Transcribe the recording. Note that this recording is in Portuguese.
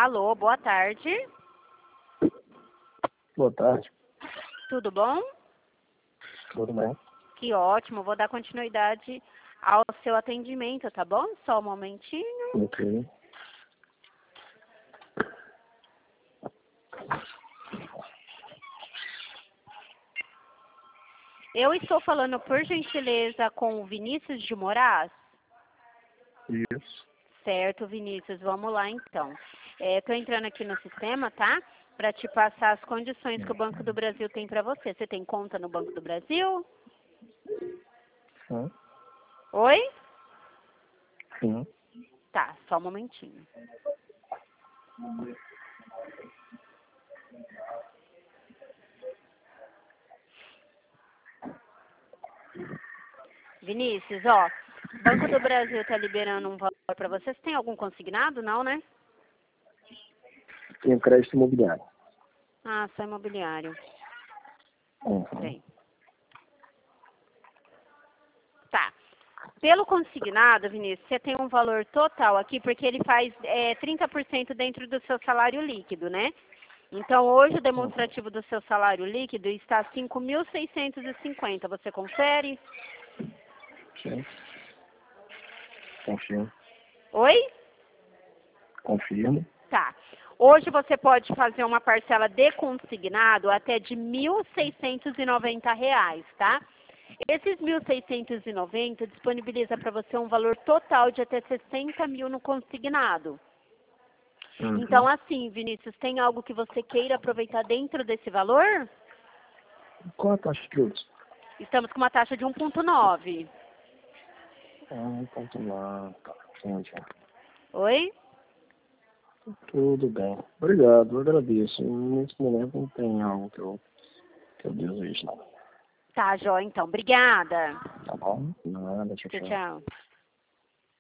Alô, boa tarde. Boa tarde. Tudo bom? Tudo bem? Que ótimo. Vou dar continuidade ao seu atendimento, tá bom? Só um momentinho. Ok. Eu estou falando, por gentileza, com o Vinícius de Moraes? Isso. Certo, Vinícius. Vamos lá, então. Estou entrando aqui no sistema, tá? Para te passar as condições que o Banco do Brasil tem para você. Você tem conta no Banco do Brasil? Sim. Oi? Sim. Tá, só um momentinho. Vinícius, ó, o Banco do Brasil está liberando um valor para você. Você tem algum consignado? Não, né? Tenho crédito imobiliário. Ah, só imobiliário. Uhum. Tem. Tá. Pelo consignado, Vinícius, você tem um valor total aqui, porque ele faz 30% dentro do seu salário líquido, né? Então, hoje o demonstrativo do seu salário líquido está 5.650. Você confere? Sim. Confirmo. Oi? Confirmo. Tá. Hoje você pode fazer uma parcela de consignado até de R$ 1.690, tá? Esses 1.690 disponibiliza para você um valor total de até 60 mil no consignado. Uhum. Então, assim, Vinícius, tem algo que você queira aproveitar dentro desse valor? Qual a taxa de juros? Estamos com uma taxa de 1,9. Ponto lá. Tá. Entendi. Oi? Tudo bem. Obrigado, eu agradeço. Nesse momento não tem algo que eu desejo, não. Tá, Jó, então. Obrigada. Tá bom? Nada, tchau, Tchau, tchau. tchau.